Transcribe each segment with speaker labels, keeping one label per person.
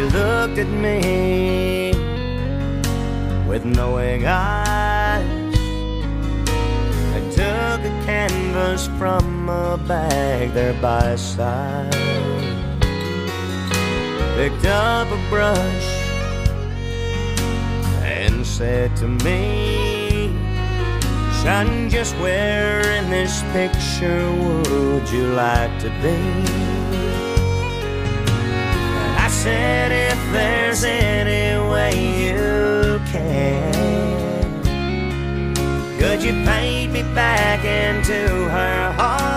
Speaker 1: looked at me with knowing eyes. I took a canvas from a bag there by his side, picked up a brush and said to me, "Son, just where in this picture would you like to be?" And I said, "If there's any way you can, could you paint me back into her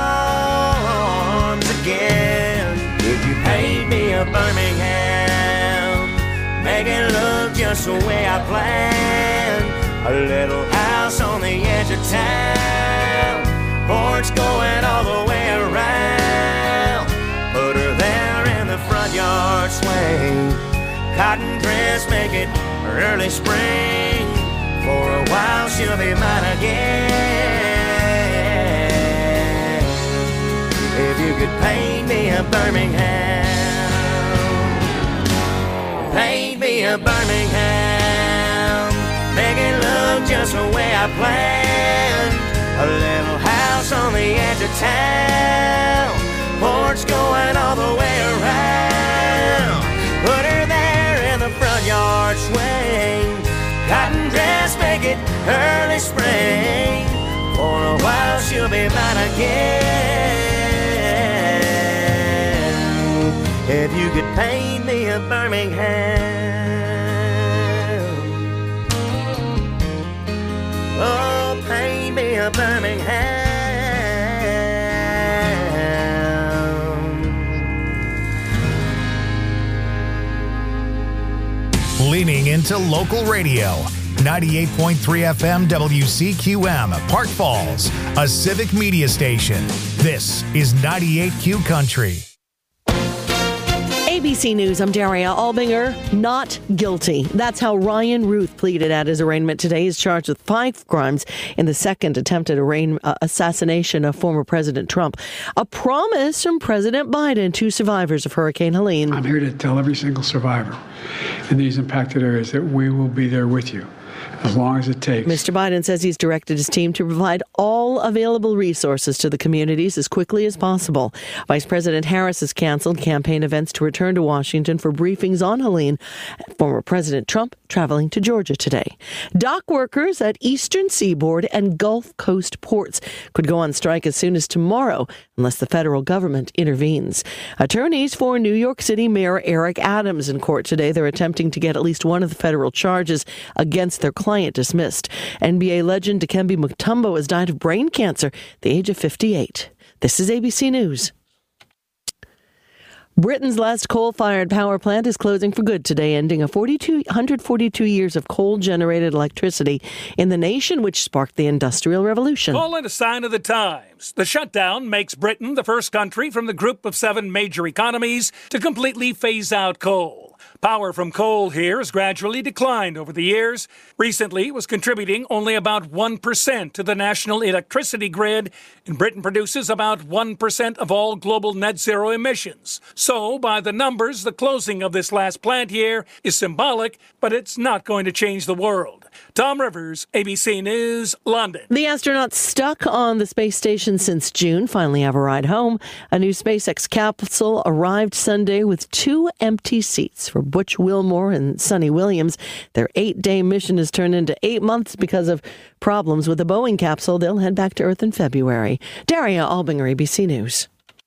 Speaker 1: arms again? Could you paint me a Birmingham, make it look just the way I planned? A little house on the edge of town, porch going all the way around. Put her there in the front yard swing, cotton dress, make it early spring. For a while she'll be mine again. If you could paint me a Birmingham, paint me a Birmingham, make it look just the way I planned. A little house on the edge of town, porch going all the way around. Put her there in the front yard swing, cotton dress, make it early spring. For a while she'll be mine again. If you could paint me a Birmingham, oh, paint me a Birmingham.
Speaker 2: Leaning into local radio. 98.3 FM WCQM, Park Falls, a civic media station. This is 98Q Country.
Speaker 3: ABC News, I'm Daria Albinger. Not guilty. That's how Ryan Ruth pleaded at his arraignment today. He's charged with 5 crimes in the second attempted assassination of former President Trump. A promise from President Biden to survivors of Hurricane Helene.
Speaker 4: I'm here to tell every single survivor in these impacted areas that we will be there with you as long as it takes.
Speaker 3: Mr. Biden says he's directed his team to provide all available resources to the communities as quickly as possible. Vice President Harris has canceled campaign events to return to Washington for briefings on Helene. Former President Trump traveling to Georgia today. Dock workers at Eastern Seaboard and Gulf Coast ports could go on strike as soon as tomorrow unless the federal government intervenes. Attorneys for New York City Mayor Eric Adams in court today. They're attempting to get at least one of the federal charges against their client dismissed. NBA legend Dikembe Mutombo has died of brain cancer at the age of 58. This is ABC News. Britain's last coal-fired power plant is closing for good today, ending 142 years of coal-generated electricity in the nation, which sparked the Industrial Revolution.
Speaker 5: Call it a sign of the times. The shutdown makes Britain the first country from the group of 7 major economies to completely phase out coal. Power from coal here has gradually declined over the years. Recently, it was contributing only about 1% to the national electricity grid, and Britain produces about 1% of all global net zero emissions. So, by the numbers, the closing of this last plant here is symbolic, but it's not going to change the world. Tom Rivers, ABC News, London.
Speaker 3: The astronauts stuck on the space station since June finally have a ride home. A new SpaceX capsule arrived Sunday with 2 empty seats for Butch Wilmore and Sonny Williams. Their 8-day mission has turned into 8 months because of problems with the Boeing capsule. They'll head back to Earth in February. Daria Albinger, ABC News.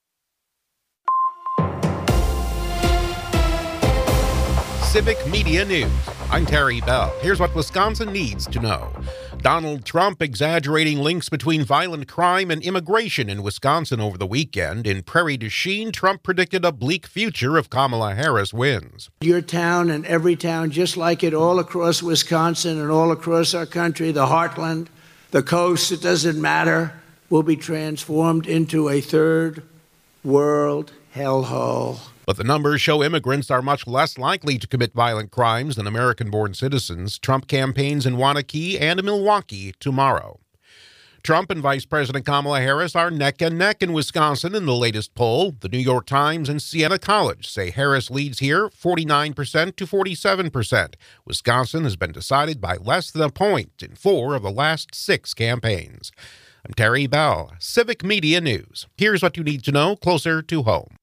Speaker 6: Civic Media News. I'm Terry Bell. Here's what Wisconsin needs to know. Donald Trump exaggerating links between violent crime and immigration in Wisconsin over the weekend. In Prairie du Chien, Trump predicted a bleak future if Kamala Harris wins.
Speaker 7: Your town and every town, just like it all across Wisconsin and all across our country, the heartland, the coast, it doesn't matter, will be transformed into a third world hellhole.
Speaker 6: But the numbers show immigrants are much less likely to commit violent crimes than American-born citizens. Trump campaigns in Waunakee and Milwaukee tomorrow. Trump and Vice President Kamala Harris are neck and neck in Wisconsin in the latest poll. The New York Times and Siena College say Harris leads here 49% to 47%. Wisconsin has been decided by less than a point in 4 of the last 6 campaigns. I'm Terry Bell, Civic Media News. Here's what you need to know closer to home.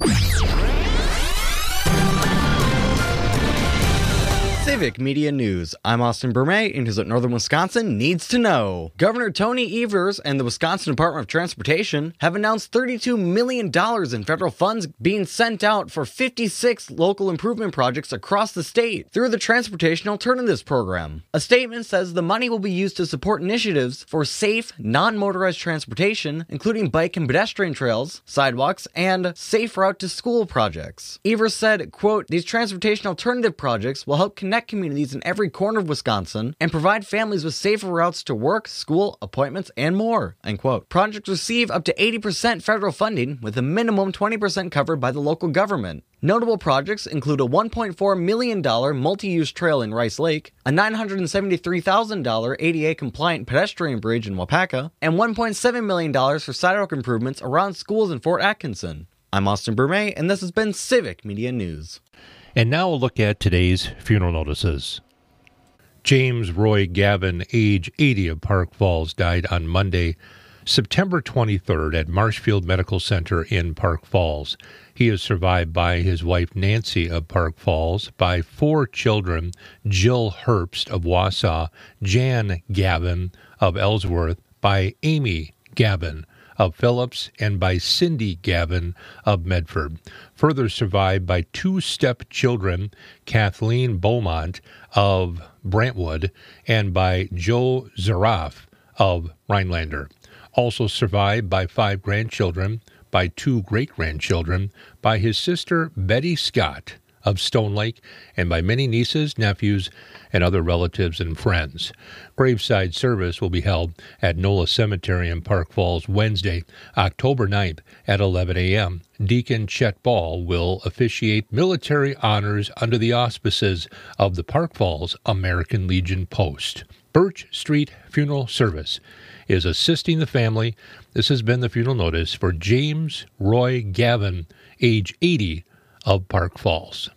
Speaker 8: Civic Media News. I'm Austin Berme, and here's what Northern Wisconsin needs to know. Governor Tony Evers and the Wisconsin Department of Transportation have announced $32 million in federal funds being sent out for 56 local improvement projects across the state through the Transportation Alternatives Program. A statement says the money will be used to support initiatives for safe, non-motorized transportation, including bike and pedestrian trails, sidewalks, and safe route to school projects. Evers said, quote, "These transportation alternative projects will help connect communities in every corner of Wisconsin and provide families with safer routes to work, school, appointments, and more," end quote. Projects receive up to 80% federal funding, with a minimum 20% covered by the local government. Notable projects include a $1.4 million multi-use trail in Rice Lake, a $973,000 ADA-compliant pedestrian bridge in Wapaka, and $1.7 million for sidewalk improvements around schools in Fort Atkinson. I'm Austin Berme, and this has been Civic Media News.
Speaker 9: And now we'll look at today's funeral notices. James Roy Gavin, age 80, of Park Falls, died on Monday, September 23rd at Marshfield Medical Center in Park Falls. He is survived by his wife Nancy of Park Falls, by 4 children, Jill Herbst of Wausau, Jan Gavin of Ellsworth, by Amy Gavin of Phillips, and by Cindy Gavin of Medford. Further survived by 2 stepchildren, Kathleen Beaumont of Brantwood, and by Joe Zaraf of Rhinelander. Also survived by 5 grandchildren, by 2 great-grandchildren, by his sister Betty Scott of Stone Lake, and by many nieces, nephews, and other relatives and friends. Graveside service will be held at NOLA Cemetery in Park Falls Wednesday, October 9th at 11 a.m. Deacon Chet Ball will officiate military honors under the auspices of the Park Falls American Legion Post. Birch Street Funeral Service is assisting the family. This has been the funeral notice for James Roy Gavin, age 80, of Park Falls.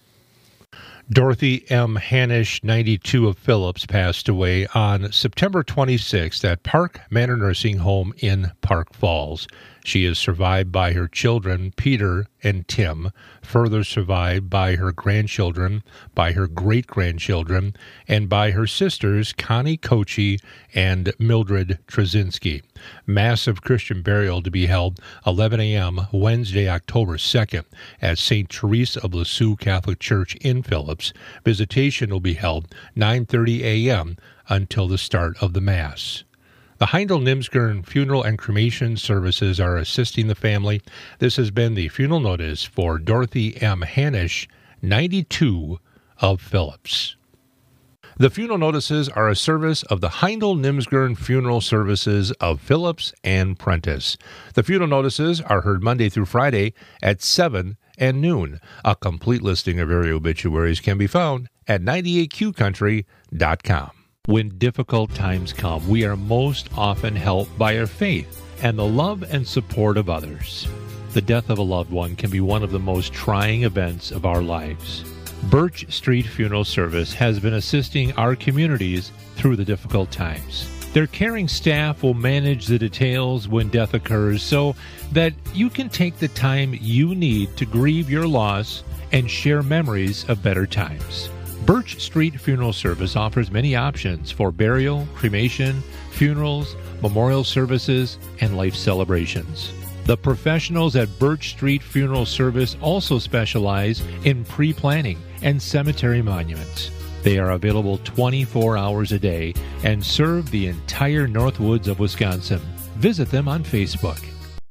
Speaker 9: Dorothy M. Hanisch, 92, of Phillips, passed away on September 26th at Park Manor Nursing Home in Park Falls. She is survived by her children, Peter and Tim, further survived by her grandchildren, by her great-grandchildren, and by her sisters, Connie Kochi and Mildred Trzynski. Massive Christian burial to be held 11 a.m. Wednesday, October 2nd at St. Therese of Lisieux Catholic Church in Phillips. Visitation will be held 9:30 a.m. until the start of the Mass. The Heindel-Nimsgern Funeral and Cremation Services are assisting the family. This has been the funeral notice for Dorothy M. Hanisch, 92, of Phillips. The funeral notices are a service of the Heindel-Nimsgern Funeral Services of Phillips and Prentice. The funeral notices are heard Monday through Friday at 7 and noon. A complete listing of area obituaries can be found at 98QCountry.com. When difficult times come, we are most often helped by our faith and the love and support of others. The death of a loved one can be one of the most trying events of our lives. Birch Street Funeral Service has been assisting our communities through the difficult times. Their caring staff will manage the details when death occurs so that you can take the time you need to grieve your loss and share memories of better times. Birch Street Funeral Service offers many options for burial, cremation, funerals, memorial services, and life celebrations. The professionals at Birch Street Funeral Service also specialize in pre-planning and cemetery monuments. They are available 24 hours a day and serve the entire Northwoods of Wisconsin. Visit them on Facebook.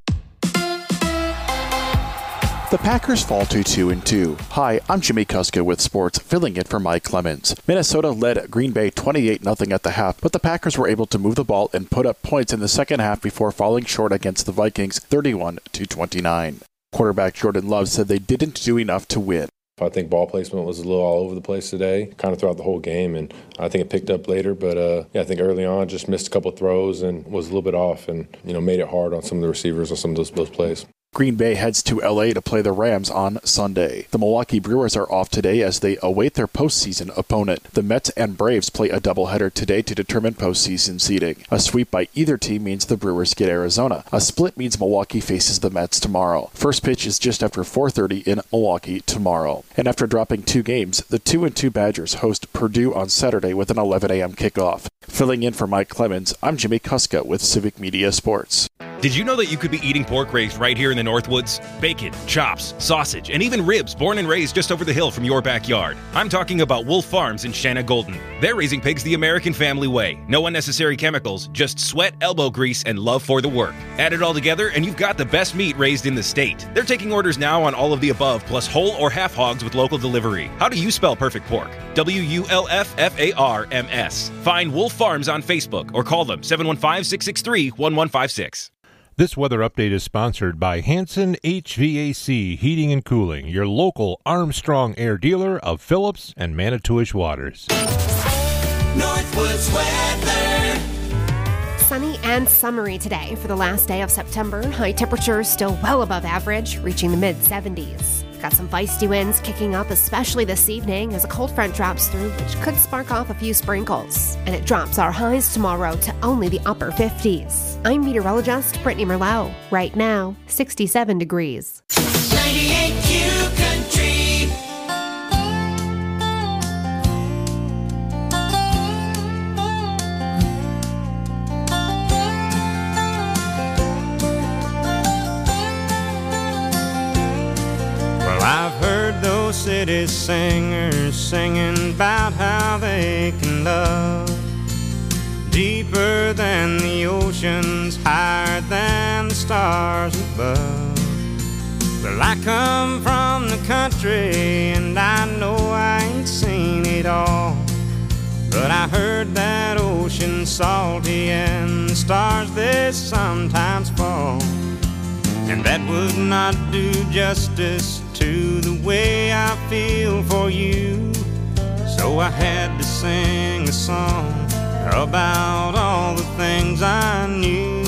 Speaker 10: The Packers fall to 2-2. Hi, I'm Jimmy Kuska with sports, filling in for Mike Clemens. Minnesota led Green Bay 28-0 at the half, but the Packers were able to move the ball and put up points in the second half before falling short against the Vikings 31-29. Quarterback Jordan Love said they didn't do enough to win.
Speaker 11: I think ball placement was a little all over the place today, kind of throughout the whole game, and I think it picked up later. But I think early on just missed a couple of throws and was a little bit off, and made it hard on some of the receivers on some of those plays.
Speaker 10: Green Bay heads to LA to play the Rams on Sunday. The Milwaukee Brewers are off today as they await their postseason opponent. The Mets and Braves play a doubleheader today to determine postseason seeding. A sweep by either team means the Brewers get Arizona. A split means Milwaukee faces the Mets tomorrow. First pitch is just after 4:30 in Milwaukee tomorrow. And after dropping 2 games, the 2-2 Badgers host Purdue on Saturday with an 11 a.m. kickoff. Filling in for Mike Clemens, I'm Jimmy Kuska with Civic Media Sports.
Speaker 12: Did you know that you could be eating pork raised right here in the Northwoods? Bacon, chops, sausage, and even ribs born and raised just over the hill from your backyard. I'm talking about Wolf Farms in Shanna Golden. They're raising pigs the American family way. No unnecessary chemicals, just sweat, elbow grease, and love for the work. Add it all together and you've got the best meat raised in the state. They're taking orders now on all of the above, plus whole or half hogs with local delivery. How do you spell perfect pork? WULFFARMS. Find Wolf Farms on Facebook or call them 715-663-1156.
Speaker 9: This weather update is sponsored by Hanson HVAC Heating and Cooling, your local Armstrong Air dealer of Phillips and Manitowish Waters.
Speaker 13: Northwoods weather. Sunny and summery today for the last day of September. High temperatures still well above average, reaching the mid-70s. Got some feisty winds kicking up, especially this evening as a cold front drops through, which could spark off a few sprinkles. And it drops our highs tomorrow to only the upper 50s. I'm meteorologist Brittany Merlot. Right now, 67 degrees.
Speaker 1: 98Q Country. I've heard those city singers singing about how they can love deeper than the oceans, higher than the stars above. Well, I come from the country and I know I ain't seen it all, but I heard that ocean salty and the stars they sometimes fall. And that would not do justice to the way I feel for you. So I had to sing a song about all the things I knew.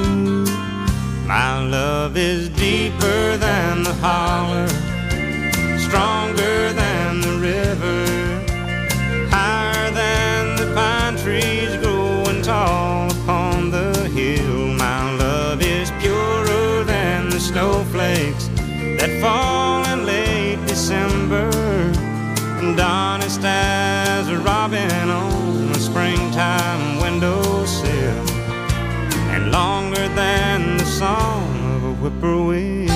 Speaker 1: My love is deeper than the holler, stronger than the river, higher than the pine trees growing tall upon the hill. My love is purer than the snowflakes that fall in late December, and honest as a robin on a springtime windowsill, and longer than the song of a whippoorwill.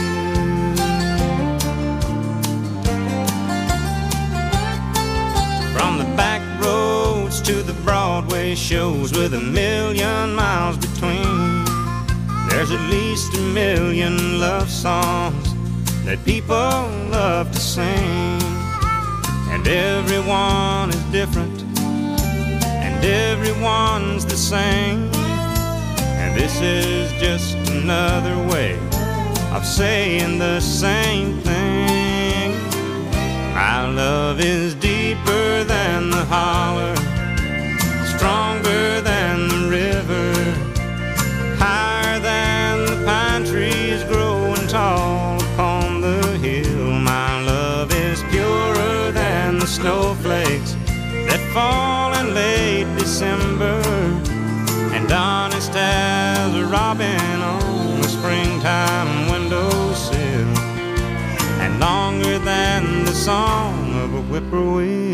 Speaker 1: From the back roads to the Broadway shows with 1,000,000 miles between, there's at least 1,000,000 love songs that people love to sing. And everyone is different, and everyone's the same. And this is just another way of saying the same thing. My love is deeper than the holler, stronger than the river, higher than the pine trees growing tall upon the hill. My love is purer than the snowflakes that fall in late December, and honest as a robin on a springtime windowsill, and longer than the song of a whippoorwill.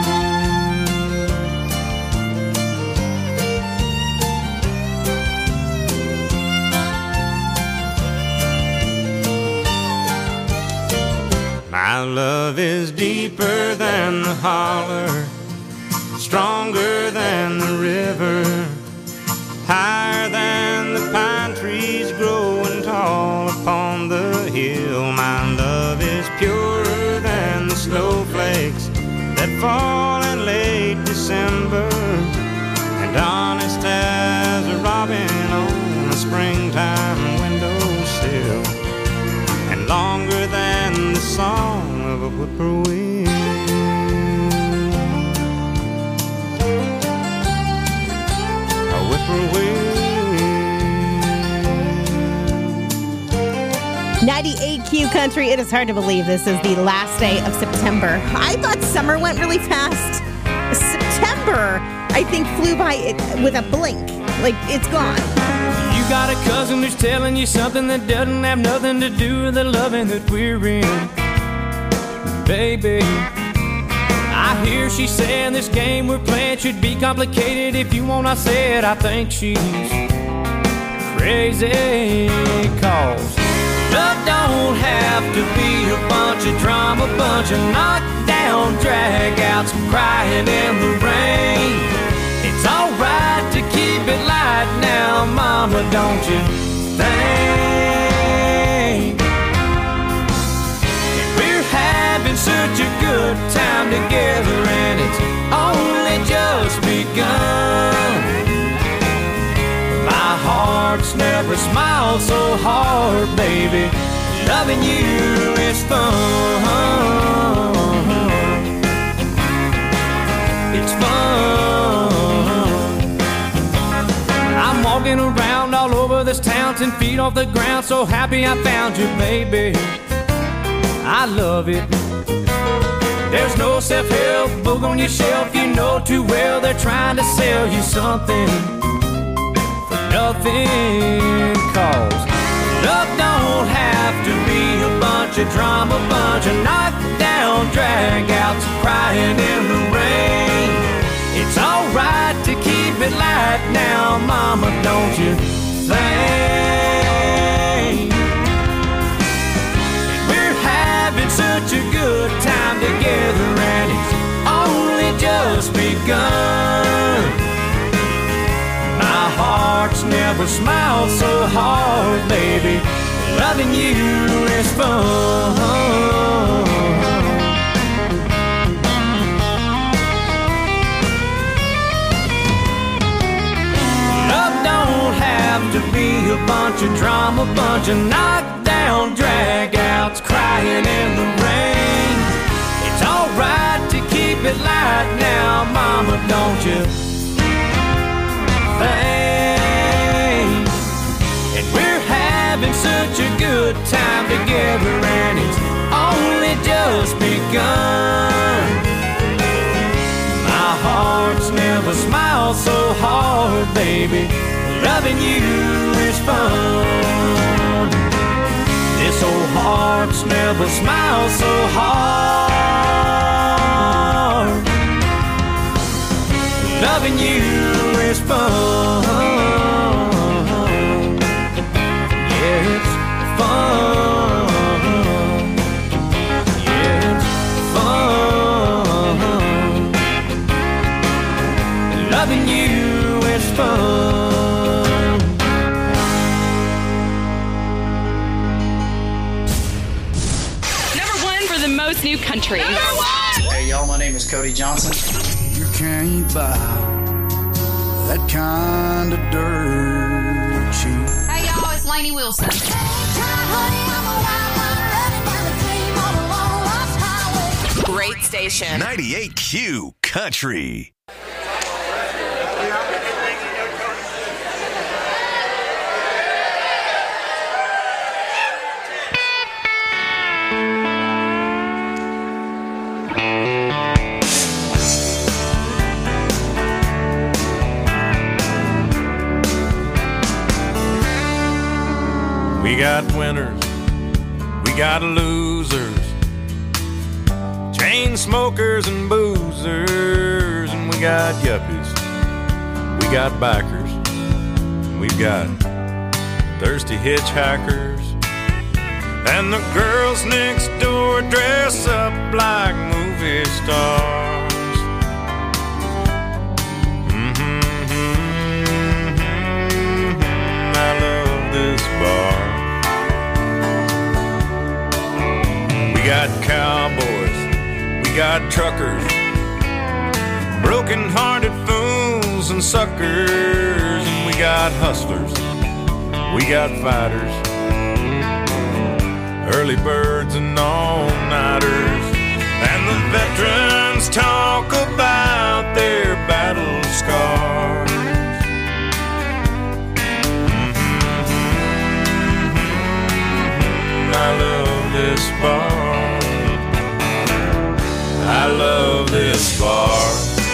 Speaker 1: My love is deeper than the holler, stronger than the river, higher than the pine trees growing tall upon the hill. My love is purer than the snowflakes that fall in late December, and honest as a robin on a springtime windowsill, and longer than the song of a whippoorwill. A whippoorwill.
Speaker 14: 98Q Country. It is hard to believe this is the last day of September. I thought summer went really fast. September, I think, flew by with a blink. Like, it's gone.
Speaker 15: You got a cousin who's telling you something that doesn't have nothing to do with the loving that we're in. Baby, I hear she saying this game we're playing should be complicated. If you want, I said I think she's crazy. Cause love don't have to be a bunch of drama, bunch of knockdown drag-outs, crying in the rain. It's alright to keep it light now, mama, don't you think? We're having such a good time together and it's only just begun. My heart's never smiled so hard, baby. Loving you is fun. It's fun. I'm walking around all over this town, 10 feet off the ground, so happy I found you, baby. I love it. There's no self-help book on your shelf. You know too well they're trying to sell you something for nothing. Cause love don't have to be a bunch of drama, bunch of knockdown drag-outs, crying in the rain. It's alright to keep it light now, mama, don't you think? We're having such a good time together and it's only just begun. My heart's never smiled so hard, baby. Loving you is fun. To be a bunch of drama, bunch of knockdown drag-outs, crying in the rain. It's alright to keep it light now, mama, don't you think? And we're having such a good time together and it's only just begun. My heart's never smiled so hard, baby. Loving you is fun. This old heart's never smiled so hard. Loving you is fun. Yeah, it's fun. Yeah, it's fun. Loving you is fun.
Speaker 16: New country.
Speaker 17: Hey y'all, my name is Cody Johnson.
Speaker 18: You can't buy that kind of dirt cheap.
Speaker 16: Hey y'all, it's Lainey Wilson. Great station.
Speaker 19: 98Q Country.
Speaker 1: We got winners, we got losers, chain smokers and boozers, and we got yuppies, we got bikers, we've got thirsty hitchhikers, and the girls next door dress up like movie stars. I love this bar. We got cowboys, we got truckers, broken-hearted fools and suckers, and we got hustlers, we got fighters, early birds and all-nighters, the veterans talk about their battle scars. I love this bar. I love this bar.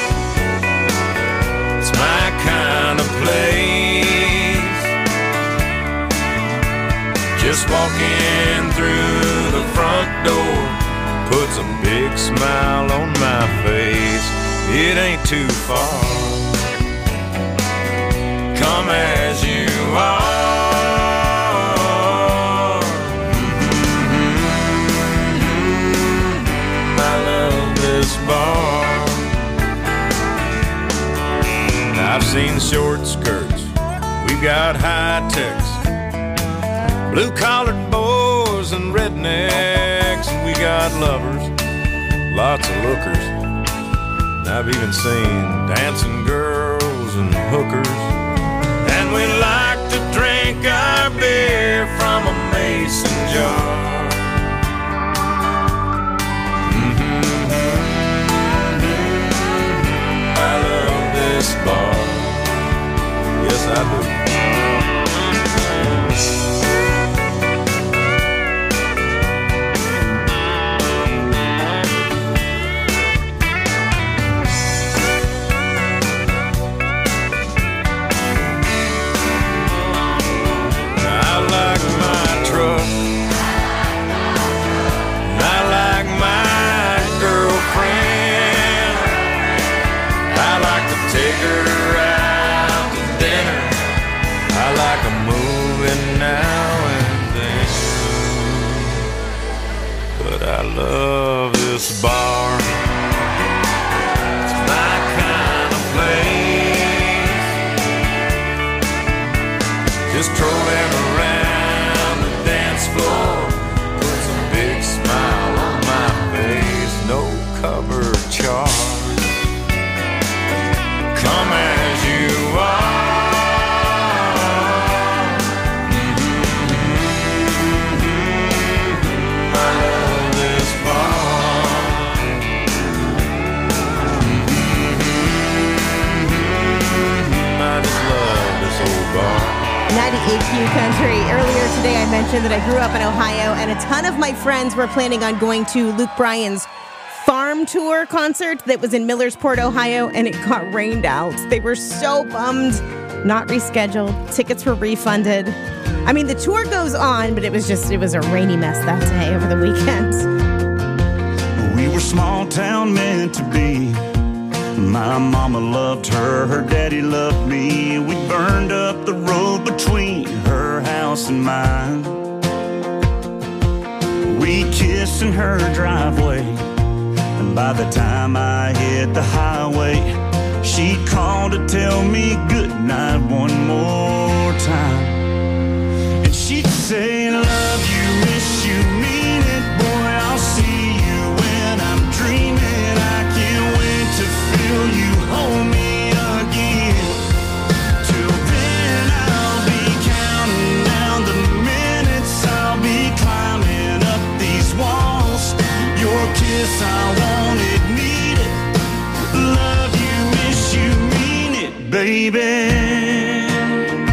Speaker 1: It's my kind of place. Just walking through the front door puts a big smile on my face. It ain't too far. Come as you are. Bar. I've seen short skirts, we've got high techs, blue-collared boys and rednecks, and we got lovers, lots of lookers. And I've even seen dancing girls and hookers. And we like to drink our beer from a mason jar. This bar, yes I do. I like my truck, I like my girlfriend, I like to take her out to dinner. I like a movie now and then. But I love this bar. It's my kind of place. Just strolling around the dance floor puts a big smile on my face. No cover charge. Come as you are. I love this bar. I just love this old bar.
Speaker 14: 98Q Country. Earlier today I mentioned that I grew up in Ohio, and a ton of my friends were planning on going to Luke Bryan's farm tour concert that was in Millersport, Ohio, and it got rained out. They were so bummed. Not rescheduled. Tickets were refunded. I mean, the tour goes on, but it was a rainy mess that day over the weekend.
Speaker 18: We were small town meant to be. My mama loved her, her daddy loved me. We burned up the road between her house and mine. We kissed in her driveway, and by the time I hit the highway, she called to tell me goodnight one more time. And she'd say, love you, miss you, mean it, boy, I'll see you when I'm dreaming. I can't wait to feel you hold me again. Till then I'll be counting down the minutes, I'll be climbing up these walls. Your kiss, I want it, need it. Love you, miss you, mean it, baby.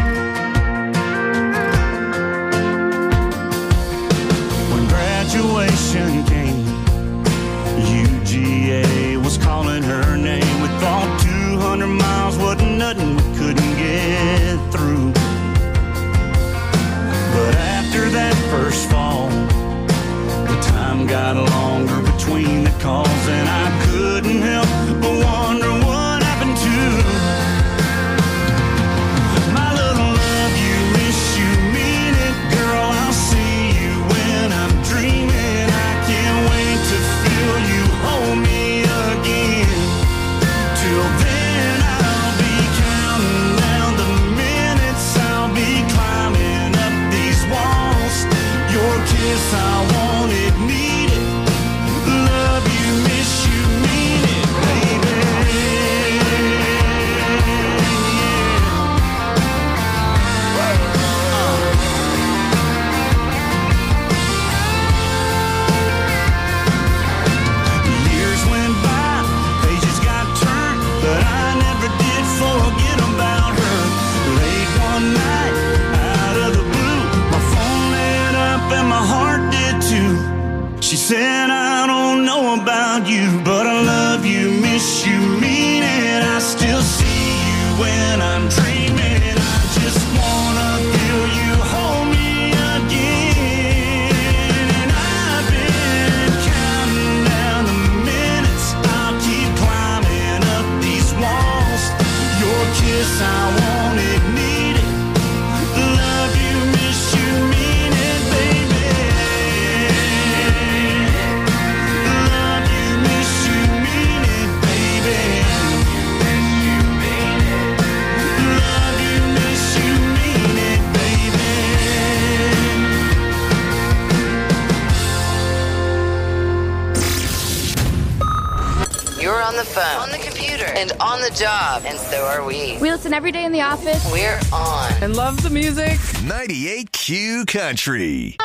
Speaker 20: phone, on the computer, and on the job. And so are we.
Speaker 21: We listen every day in the office.
Speaker 20: We're on.
Speaker 21: And love the music.
Speaker 19: 98Q Country.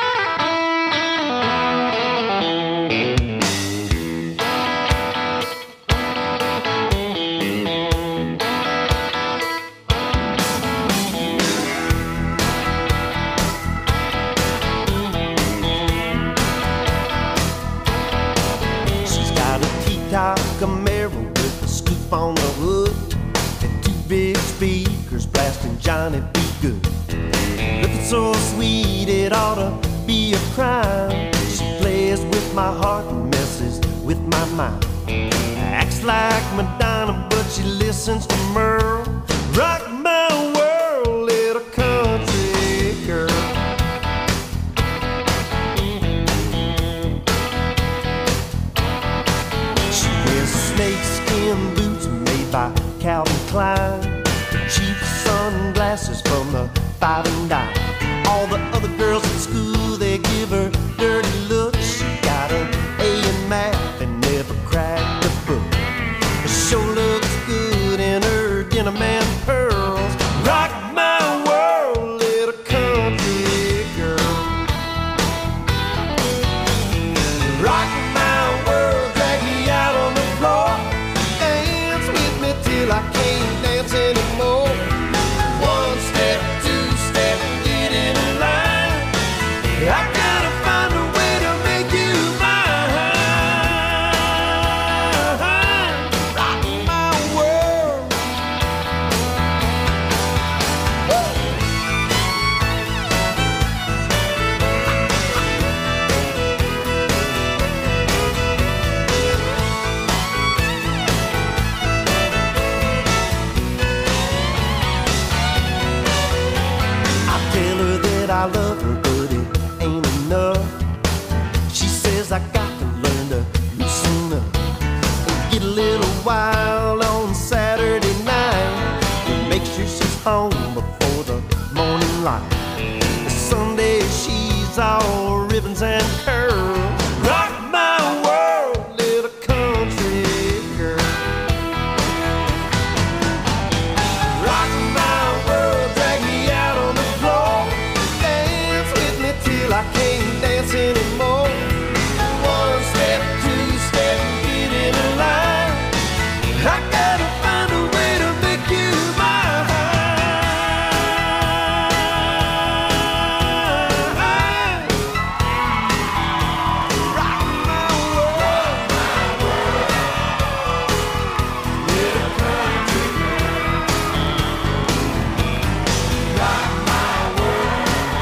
Speaker 22: Camaro with a scoop on the hood and two big speakers blasting Johnny B. Good. Looking so sweet it ought to be a crime. She plays with my heart and messes with my mind. Acts like Madonna but she listens to Merle. Rock my world, little country girl. Snakeskin boots made by Calvin Klein, cheap sunglasses from the 5 and dime. All the other girls at school, they give her dirty looks. She got an A in math and never cracked a book. She sure looks good in her denim and pearls. Rock my world, little country girl. Rock my world, drag me out on the floor. Dance with me till I can't dance anymore. One step, two step, get in line. I gotta find a way to make you mine. Rock my world. I love her, but it ain't enough. She says I got to learn to loosen up and get a little wild on Saturday night and make sure she's home before the morning light. Sunday she's all ribbons and curls. Rock my world, little country girl. Rock my world, drag me out on the floor. Till I can't dance anymore. One step, two step, get in a line. I gotta find a way to make you mine. Rock my world, little country girl. Rock my world.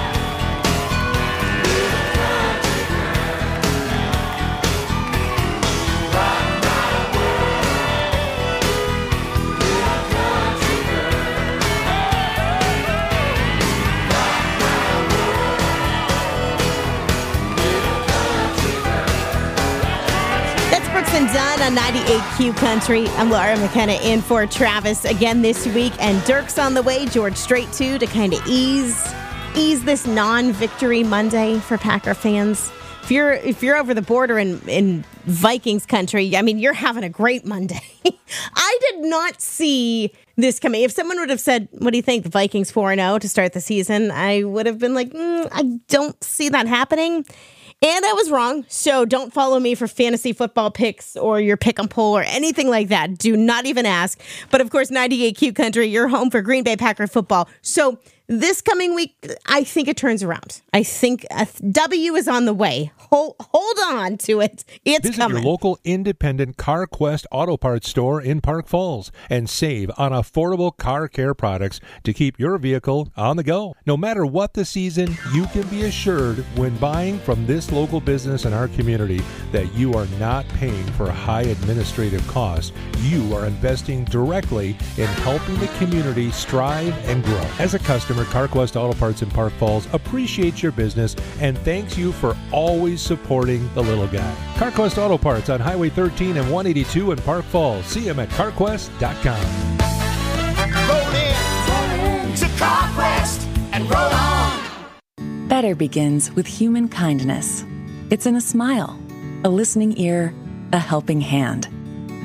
Speaker 14: And done on 98Q Country. I'm Laura McKenna in for Travis again this week, and Dirk's on the way. George Strait too, to kind of ease this non-victory Monday for Packer fans. If you're over the border in Vikings country, I mean, you're having a great Monday. I did not see this coming. If someone would have said, "What do you think? The Vikings 4-0 to start the season?" I would have been like, I don't see that happening. And I was wrong, so don't follow me for fantasy football picks or your pick and pull or anything like that. Do not even ask. But of course, 98Q Country, you're home for Green Bay Packer football. So this coming week, I think it turns around. I think a W is on the way. Hold on to it. It's
Speaker 9: Visit
Speaker 14: coming.
Speaker 9: Visit your local independent CarQuest Auto Parts store in Park Falls and save on affordable car care products to keep your vehicle on the go. No matter what the season, you can be assured when buying from this local business in our community that you are not paying for high administrative costs. You are investing directly in helping the community strive and grow. As a customer, CarQuest Auto Parts in Park Falls appreciates your business and thanks you for always supporting the little guy. CarQuest Auto Parts on Highway 13 and 182 in Park Falls. See them at CarQuest.com.
Speaker 1: Roll in to CarQuest and roll on.
Speaker 23: Better begins with human kindness. It's in a smile, a listening ear, a helping hand.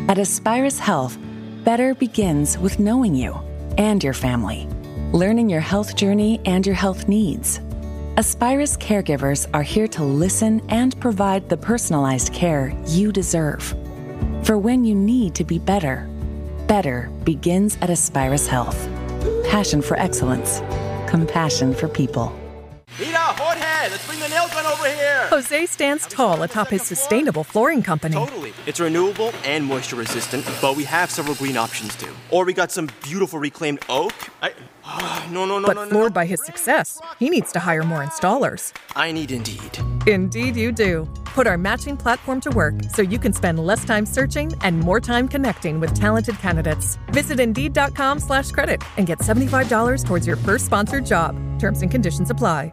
Speaker 23: At Aspirus Health, better begins with knowing you and your family, learning your health journey and your health needs. Aspirus caregivers are here to listen and provide the personalized care you deserve. For when you need to be better, better begins at Aspirus Health. Passion for excellence, compassion for people.
Speaker 2: Mira, Jorge, let's bring the nail gun over here.
Speaker 4: Jose stands tall atop his sustainable flooring company.
Speaker 2: Totally. It's renewable and moisture resistant, but we have several green options too. Or we got some beautiful reclaimed oak.
Speaker 4: But floored by his success, he needs to hire more installers.
Speaker 2: I need Indeed.
Speaker 4: Indeed you do. Put our matching platform to work so you can spend less time searching and more time connecting with talented candidates. Visit Indeed.com/credit and get $75 towards your first sponsored job. Terms and conditions apply.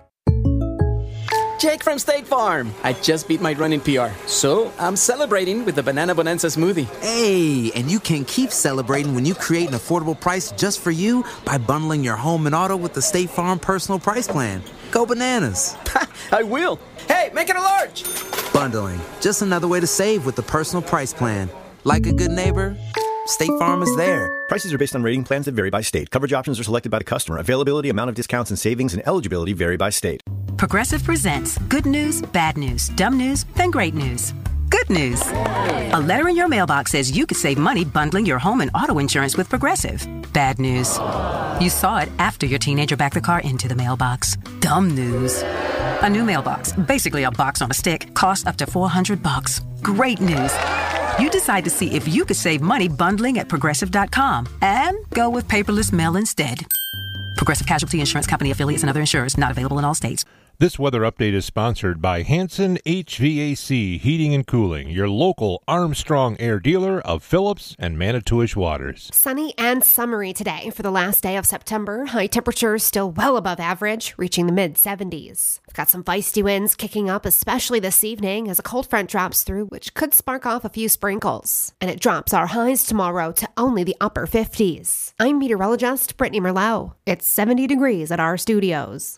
Speaker 5: Jake from State Farm. I just beat my run in PR, so I'm celebrating with the Banana Bonanza smoothie.
Speaker 24: Hey, and you can keep celebrating when you create an affordable price just for you by bundling your home and auto with the State Farm Personal Price Plan. Go bananas.
Speaker 5: I will. Hey, make it a large.
Speaker 24: Bundling, just another way to save with the Personal Price Plan. Like a good neighbor, State Farm is there.
Speaker 25: Prices are based on rating plans that vary by state. Coverage options are selected by the customer. Availability, amount of discounts and savings, and eligibility vary by state.
Speaker 26: Progressive presents good news, bad news, dumb news, then great news. Good news. A letter in your mailbox says you could save money bundling your home and auto insurance with Progressive. Bad news. You saw it after your teenager backed the car into the mailbox. Dumb news. A new mailbox, basically a box on a stick, costs up to $400. Great news. You decide to see if you could save money bundling at Progressive.com and go with paperless mail instead. Progressive Casualty Insurance Company affiliates and other insurers not available in all states.
Speaker 9: This weather update is sponsored by Hanson HVAC Heating and Cooling, your local Armstrong Air dealer of Phillips and Manitowish Waters.
Speaker 13: Sunny and summery today for the last day of September. High temperatures still well above average, reaching the mid-70s. We've got some feisty winds kicking up, especially this evening as a cold front drops through, which could spark off a few sprinkles. And it drops our highs tomorrow to only the upper 50s. I'm meteorologist Brittany Merlot. It's 70 degrees at our studios.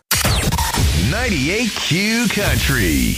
Speaker 19: 98Q Country.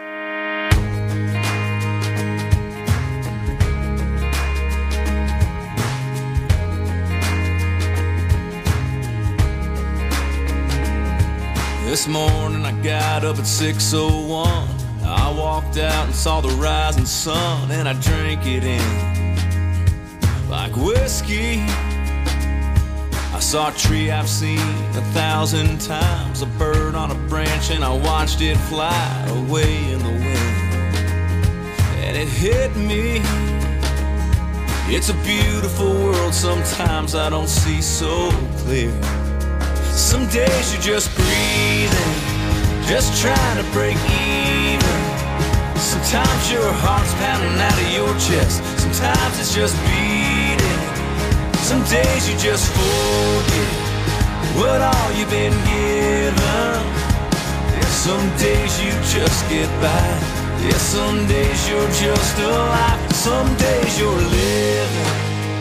Speaker 27: This morning I got up at 6:01. I walked out and saw the rising sun, and I drank it in like whiskey. I saw a tree I've seen 1,000 times, a bird on a branch, and I watched it fly away in the wind. And it hit me, it's a beautiful world, sometimes I don't see so clear. Some days you're just breathing, just trying to break even. Sometimes your heart's pounding out of your chest, sometimes it's just beating. Some days you just forget what all you've been given. Some days you just get by. Yeah, some days you're just alive. Some days you're living.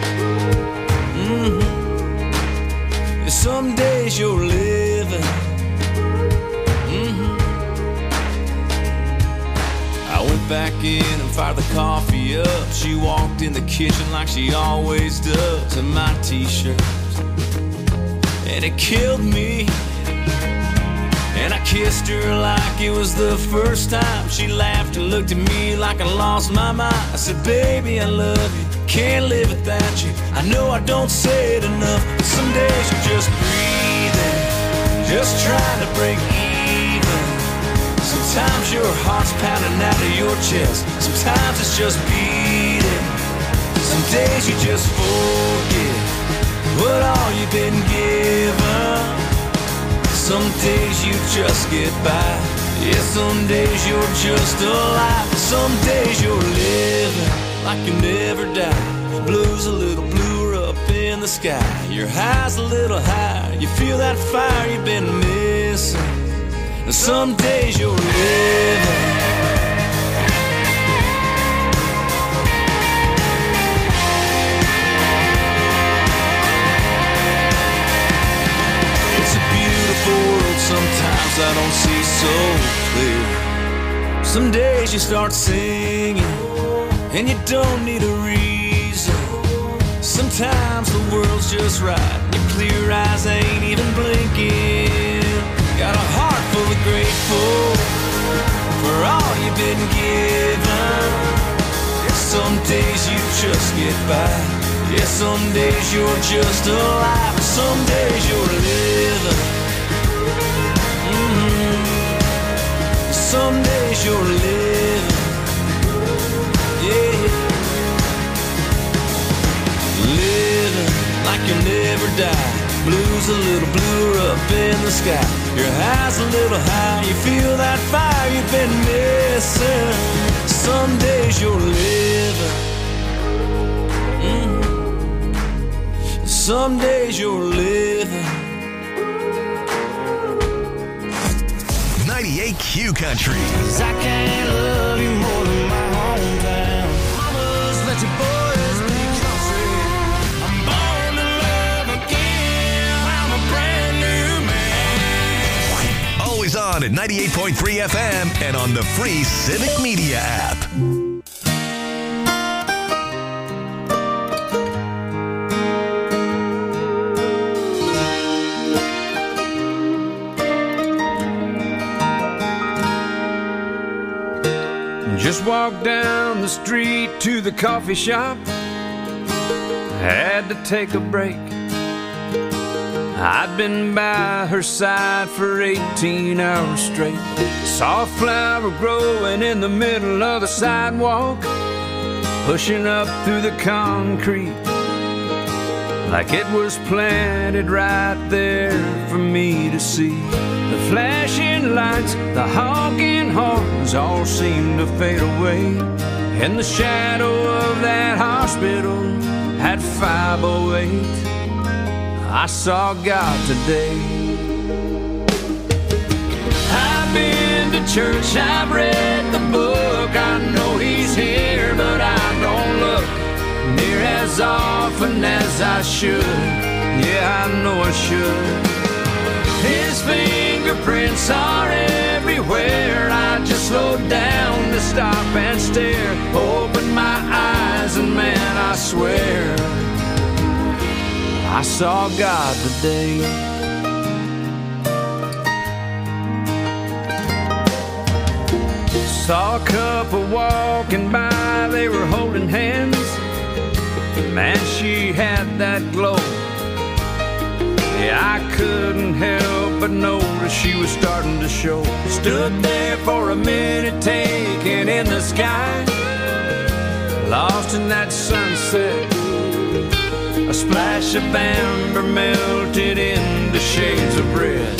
Speaker 27: Yeah, some days you're living. I went back in and fired the coffee up. She walked in the kitchen like she always does, in my t-shirt, and it killed me. And I kissed her like it was the first time. She laughed and looked at me like I lost my mind. I said, baby, I love you, can't live without you. I know I don't say it enough, but some days you're just breathing, just trying to break even. Sometimes your heart's pounding out of your chest, sometimes it's just beating. Some days you just forget what all you've been given. Some days you just get by. Yeah, some days you're just alive. Some days you're living like you never die. Blue's a little bluer up in the sky. Your high's a little higher. You feel that fire you've been missing. And some days you're living. World sometimes I don't see so clear. Some days you start singing and you don't need a reason. Sometimes the world's just right. Your clear eyes ain't even blinking. Got a heart full of grateful for all you've been given. Yeah, some days you just get by. Yeah, some days you're just alive. Some days you're living. Some days you're living. Yeah. Living like you never die. Blues a little bluer up in the sky. Your high's a little high. You feel that fire you've been missing. Some days you're living. Some days you're living.
Speaker 19: 98 Q Country.
Speaker 22: 'Cause I can't love you more than my hometown. Mamas, let your boys be country. I'm born to love again. I'm a brand new man.
Speaker 19: Always on at 98.3 FM and on the free Civic Media app.
Speaker 15: Just walked down the street to the coffee shop. Had to take a break. I'd been by her side for 18 hours straight. Saw a flower growing in the middle of the sidewalk, pushing up through the concrete like it was planted right there for me to see. The flashing lights, the honking horns all seemed to fade away. In the shadow of that hospital at 508, I saw God today. I've been to church, I've read the book, I know He's here, but I don't look near as often as I should. Yeah, I know I should. His fingerprints are everywhere. I just slowed down to stop and stare. Opened my eyes and man, I swear I saw God today. Saw a couple walking by, they were holding hands. Man, she had that glow. Yeah, I couldn't help but notice she was starting to show. Stood there for a minute, taking in the sky, lost in that sunset. A splash of amber melted into shades of red.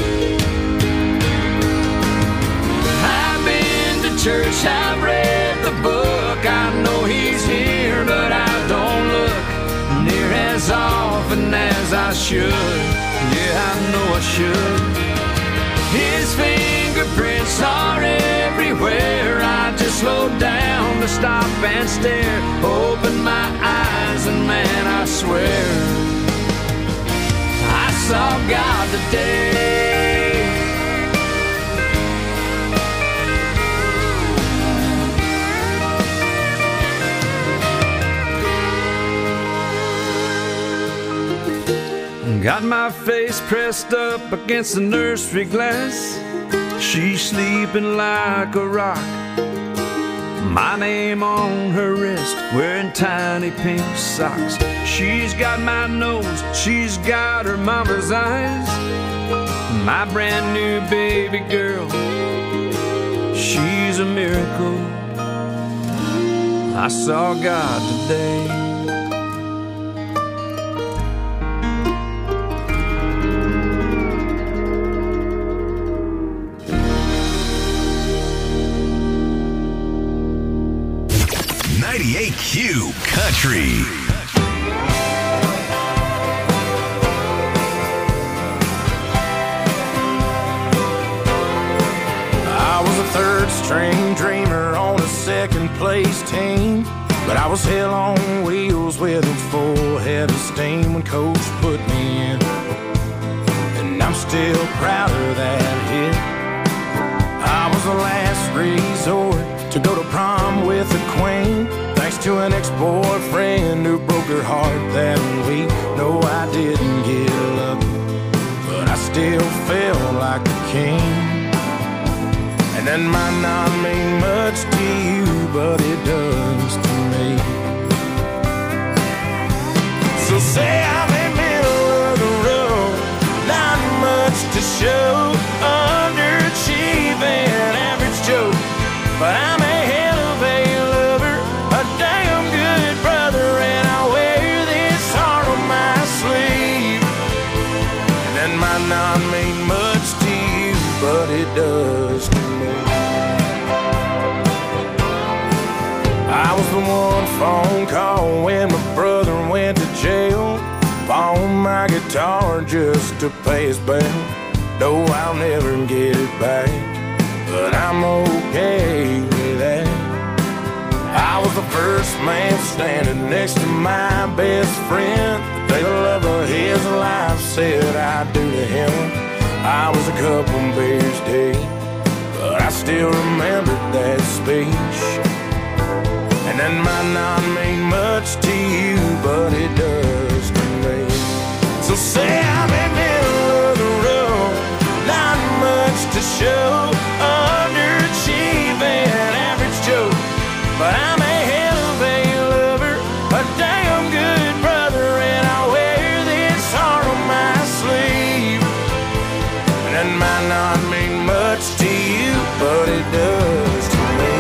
Speaker 15: I've been to church, I've read the book, I know He's here, but I don't look near as often as I should. Yeah, I know I should. His fingerprints are everywhere. I just slowed down to stop and stare. Opened my eyes and man, I swear I saw God today. Got my face pressed up against the nursery glass. She's sleeping like a rock. My name on her wrist, wearing tiny pink socks. She's got my nose, she's got her mama's eyes. My brand new baby girl, she's a miracle. I saw God today.
Speaker 19: Q Country.
Speaker 22: I was a third-string dreamer on a second-place team, but I was hell on wheels with a full head of steam when Coach put me in, and I'm still proud of that hit. I was the last resort to go to prom with the queen. next to an ex-boyfriend who broke her heart that week. No, I didn't get lucky, but I still felt like a king. And that might not mean much to you, but it does to me. So say I'm in the middle of the road, not much to show, underachieving, average Joe, but I'm a hell of a lover, a damn good brother, and I wear this heart on my sleeve. And that might not mean much to you, but it does to me. I was the one phone call when my brother went to jail. Pawned my guitar just to pay his bail. No, I'll never get it back, but I'm okay with that. I was the first man standing next to my best friend. The day the love of his life said I'd do to him. I was a couple beers deep, but I still remember that speech. And that might not mean much to you, but it does to me. So say I'm in the middle of the road, not much to show, underachieving, average Joe, but I'm a hell of a lover, a damn good brother, and I wear this heart on my sleeve. And that might not mean much to you, but it does to me.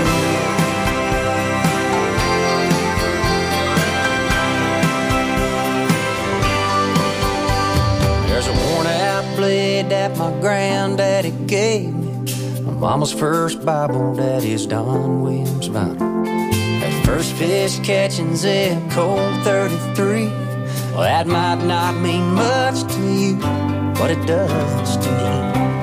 Speaker 3: There's a worn-out blade that my granddaddy gave me, my mama's first Bible, daddy's Don Williams vinyl. That first fish catching Zip Code 33, well, that might not mean much to you, but it does to me.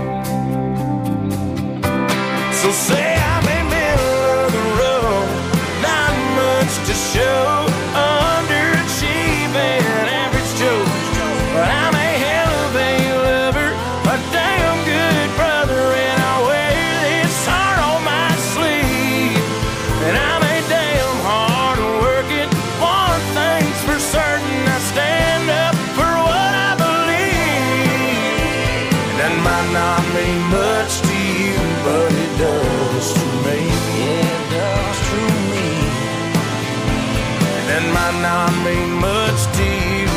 Speaker 22: So say I'm in the middle of the road, not much to show, underachieving, average Joe, but I'm a hell of a lover, a damn good brother, and I wear this heart on my sleeve. And I'm a damn hard working, one thing's for certain, I stand up for what I believe. And that might not mean much to you, but it does to me.
Speaker 3: Yeah, it does to me.
Speaker 22: And that might not mean much to you,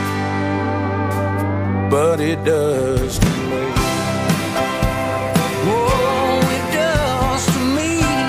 Speaker 22: but it does to me.
Speaker 3: Oh, it does to me.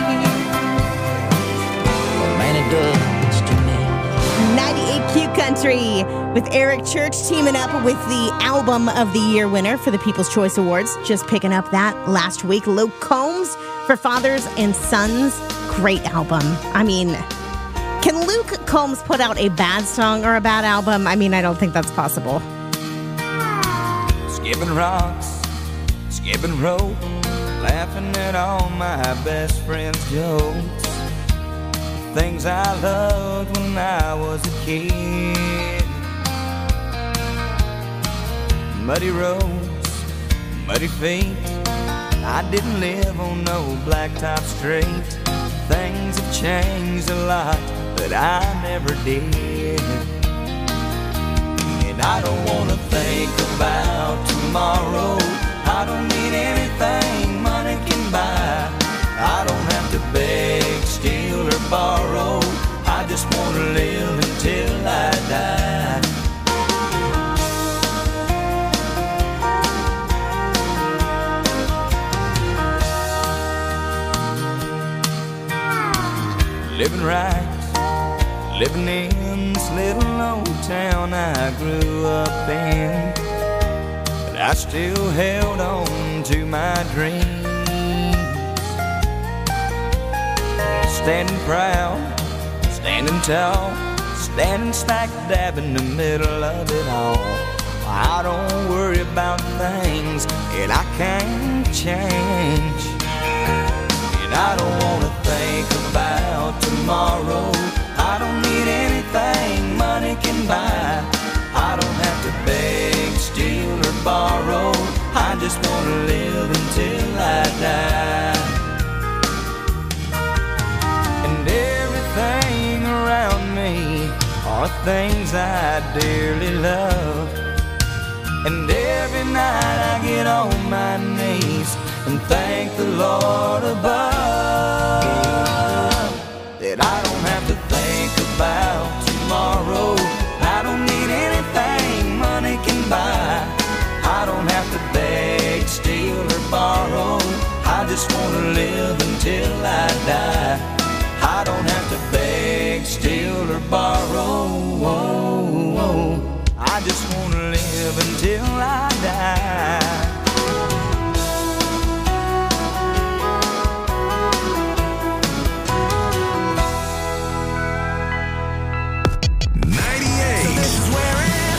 Speaker 3: Oh, man, it does to me.
Speaker 14: 98Q Country with Eric Church teaming up with the Album of the Year winner for the People's Choice Awards. Just picking up that last week. Luke Combs for Fathers and Sons. Great album. I mean, can Luke Combs put out a bad song or a bad album? I mean, I don't think that's possible.
Speaker 27: Skipping rocks, skipping rope, laughing at all my best friends' jokes. Things I loved when I was a kid. Muddy roads, muddy feet. I didn't live on no blacktop street. Things have changed a lot, but I never did. And I don't wanna think about tomorrow. I don't need anything money can buy. I don't have to beg, steal, or borrow. I just wanna live until I die. Living right, living in this little old town I grew up in, but I still held on to my dreams. Standing proud, standing tall, standing smack dab in the middle of it all. I don't worry about things that I can't change. And I don't wanna think about tomorrow. I don't need anything money can buy. I don't have to beg, steal, or borrow. I just wanna live until I die. And everything things I dearly love. And every night I get on my knees and thank the Lord above that I don't have to think about tomorrow. I don't need anything money can buy. I don't have to beg, steal, or borrow. I just want to live until I die. I don't have to beg, steal, or borrow. I just want to live until I die.
Speaker 19: 98. So this is where it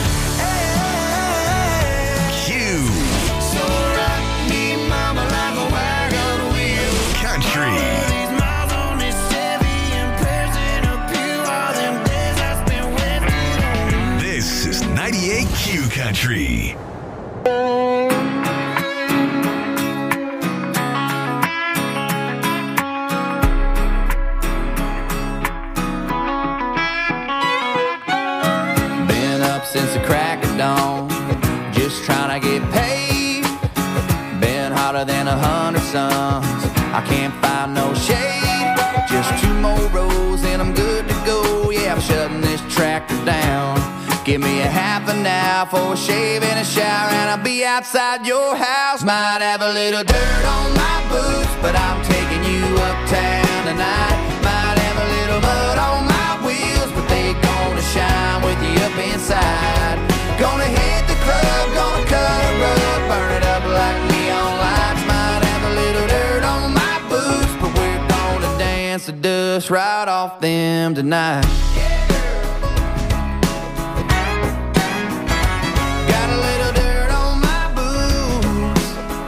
Speaker 19: ends. Q.
Speaker 27: So rock me, mama, like a wagon wheel.
Speaker 19: Country.
Speaker 27: These miles on this Chevy and prayers in a pew. All them days I spent waiting on you.
Speaker 19: This is 98 Q Country.
Speaker 27: Been up since the crack of dawn, just trying to get paid. Been hotter than 100 suns, I can't find no shade. Just 2 more rows and I'm good to go. Yeah, I'm shutting this tractor down. Give me a half an hour for a shave and a shower, and I'll be outside your house. Might have a little dirt on my boots, but I'm taking you uptown tonight. Might have a little mud on my wheels, but they gonna shine with you up inside. Gonna hit the club, gonna cut a rug, burn it up like neon lights. Might have a little dirt on my boots, but we're gonna dance the dust right off them tonight. Got a little dirt on my boots.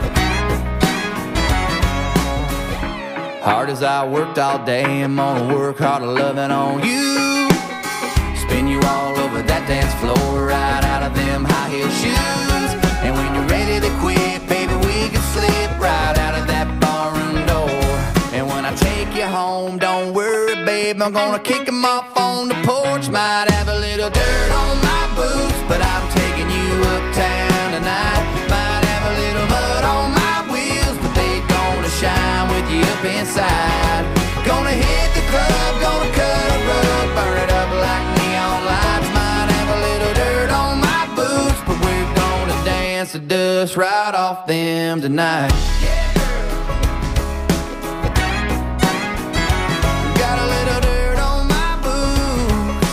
Speaker 27: Hard as I worked all day, I'm gonna work harder loving on you. Spin you all over that dance floor, right out of them high heel shoes. And when you're ready to quit, baby, we can slip right out of that barroom door. And when I take you home, don't worry, babe, I'm gonna kick them off on the porch. Might have a little dirt on my boots, but I'm taking you uptown tonight. Might have a little mud on my wheels, but they gonna shine with you up inside. Gonna hit the club, gonna cut a rug, burn it up like neon lights. Might have a little dirt on my boots, but we're gonna dance the dust right off them tonight. Got a little dirt on my boots.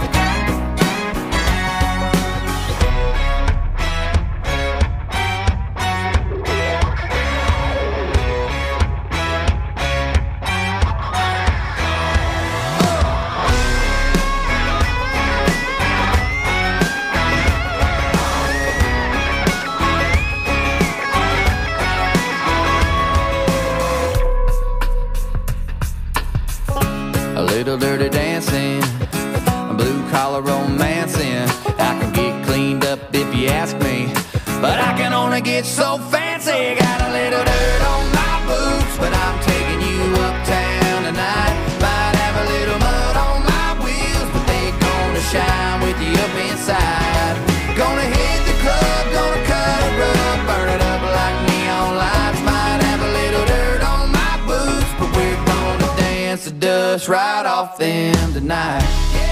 Speaker 27: A little dirty dancing, a blue collar romancing. I can get cleaned up if you ask me, but I can only get so fancy. Got a little dirt on my boots, but I'm taking you uptown tonight. Might have a little mud on my wheels, but they gonna shine with you up inside. Gonna hit the club, gonna cut a rug, burn it up like neon lights. Might have a little dirt on my boots, but we're gonna dance the dust right off them tonight.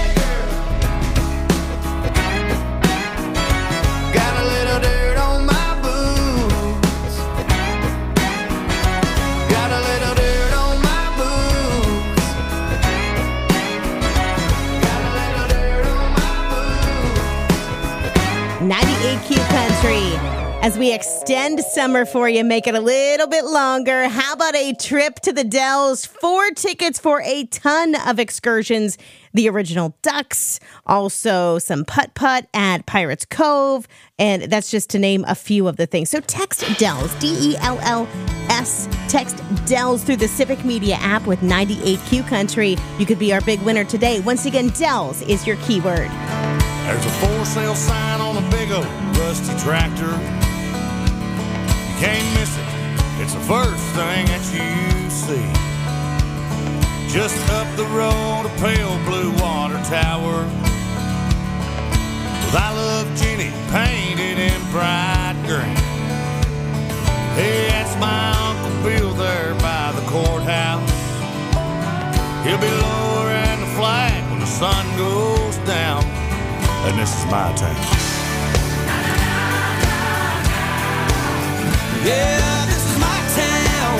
Speaker 27: Got a little dirt on my boots. Got a little dirt on my boots. Got a little dirt on my boots.
Speaker 14: 98 Q Country. As we extend summer for you, make it a little bit longer. How about a trip to the Dells? 4 tickets for a ton of excursions. The original Ducks, also some putt-putt at Pirates Cove, and that's just to name a few of the things. So text Dells, D-E-L-L-S, text Dells through the Civic Media app with 98Q Country. You could be our big winner today. Once again, Dells is your keyword.
Speaker 6: There's a for sale sign on a big old rusty tractor. You can't miss it. It's the first thing that you see. Just up the road, a pale blue water tower. 'cause I love Jenny painted in bright green. Hey, that's my Uncle Bill there by the courthouse. He'll be lowering the flag when the sun goes down. And this is my town.
Speaker 7: Yeah, this is my town.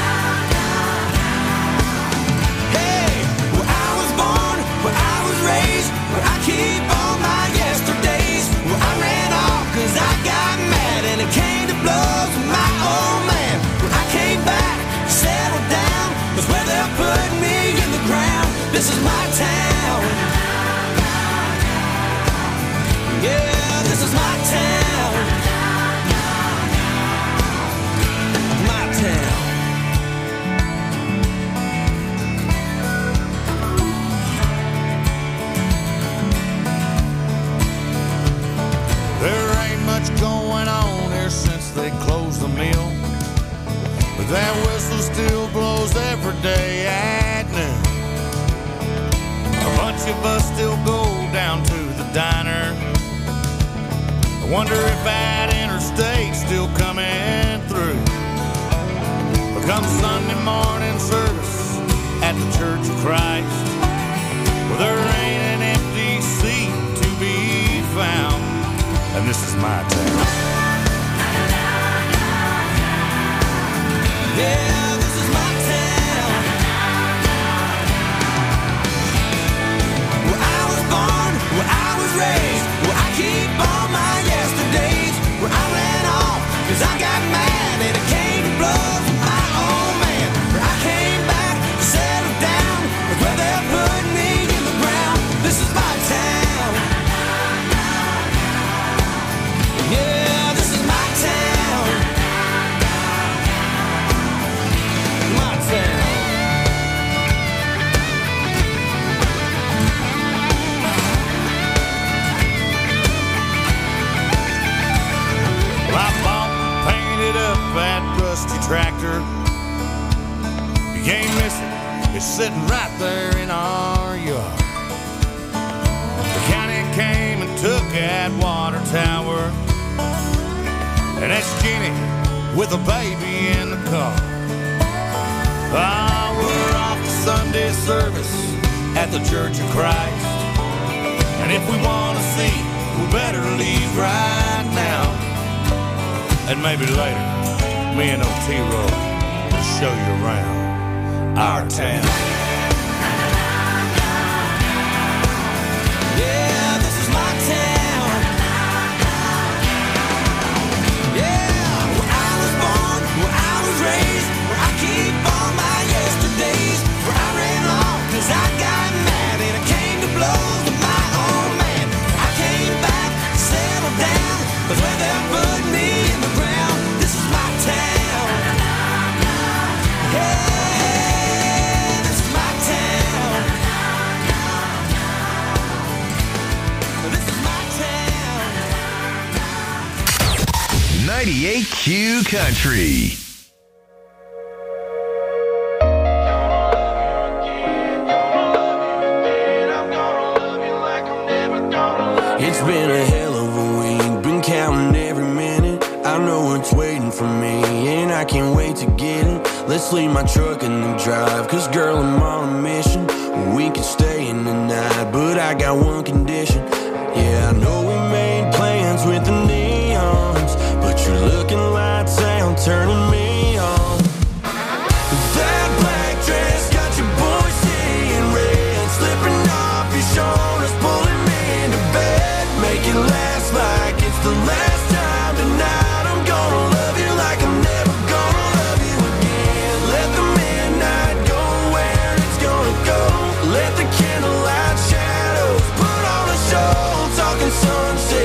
Speaker 7: Hey, where I was born, where I was raised, where I keep all my yesterdays, where I ran off 'cause I got mad and it came to blows with my old man. Where I came back, settled down, was where they're putting me in the ground. This is my town. Yeah, this is my town. My town.
Speaker 6: There ain't much going on here since they closed the mill, but that whistle still blows every day at noon. A bunch of us still go down to the diner. I wonder if that interstate's still coming through. But come Sunday morning service at the Church of Christ, well, there ain't an empty seat to be found. And this is my town.
Speaker 7: Yeah, this is my town. Where I was born, where I was raised, where I keep all my yesterdays, where I ran off 'cause I got mad and it came to blows with my old man. Where I came back, settled down, was where they're putting me in the ground. This is my town. Yeah, this is my town. My town.
Speaker 6: Well, I bought and painted up that rusty tractor. You can't miss it. It's sitting right there in our yard. The county came and took that water tower, and that's Jenny with a baby in the car. Ah, we're off to Sunday service at the Church of Christ, and if we want to see, we better leave right now. And maybe later, me and Otero will show you around our town.
Speaker 7: Yeah, this is my town. Yeah, where I was born, where I was raised, where I keep all my yesterdays, where I ran off 'cause I got mad and it came to blows with my old man. I came back, settled down, was where they're putting me in the ground. This is my town. Hey, this is my town. This is my town.
Speaker 19: 98Q Country.
Speaker 7: It's been a hell of a week, been counting every minute. I know it's waiting for me, and I can't wait to get it. Let's leave my truck in the drive, 'cause girl, I'm on a mission. We can stay in the night, but I got one condition. Yeah, I know we made plans with the neons, but you're looking lights out, turning me on. That black dress got your boy seeing red, slipping off your shoulders, pulling me into bed. Make it last like it's the last time tonight. I'm gonna love you like I'm never gonna love you again. Let the midnight go where it's gonna go. Let the candlelight shadows put on a show, talking sunset.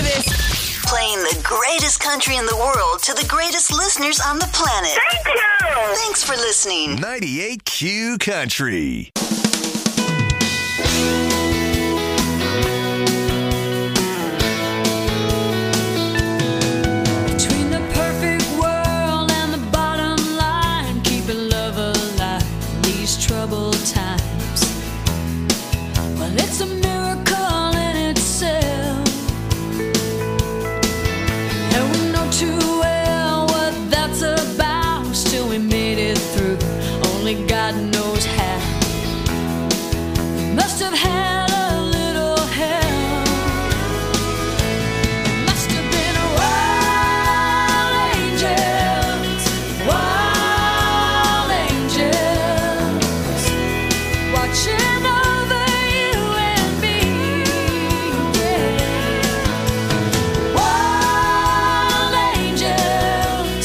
Speaker 8: for this.
Speaker 10: Playing the greatest country in the world to the greatest listeners on the planet.
Speaker 8: Thank you.
Speaker 10: Thanks for listening.
Speaker 19: 98Q Country.
Speaker 11: Between the perfect world and the bottom line, keeping love alive in these troubled times. Well, it's a miracle in itself, and we know too well what that's about. Still we made it through, only God knows how. We must have had a little help. It must have been wild angels watching over you and me. Yeah. Wild angels,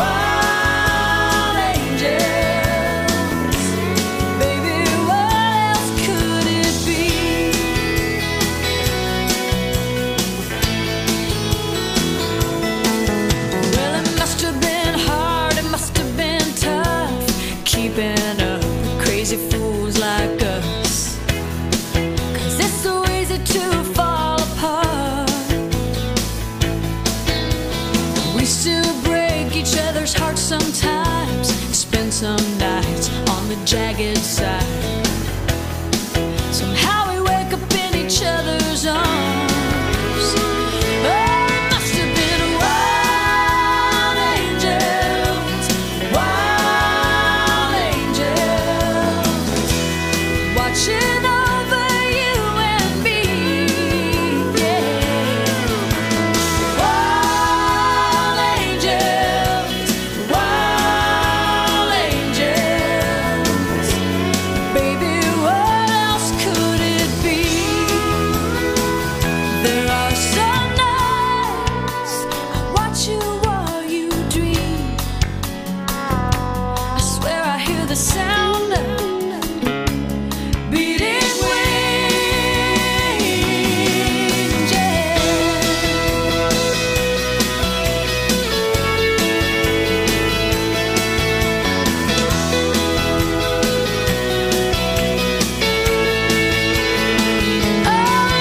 Speaker 11: baby, what else could it be? Well, it must have been hard, it must have been tough, keeping up with crazy fools like us. 'Cause it's so easy to fall apart. We still break each other's hearts sometimes, spend some nights on the jagged side.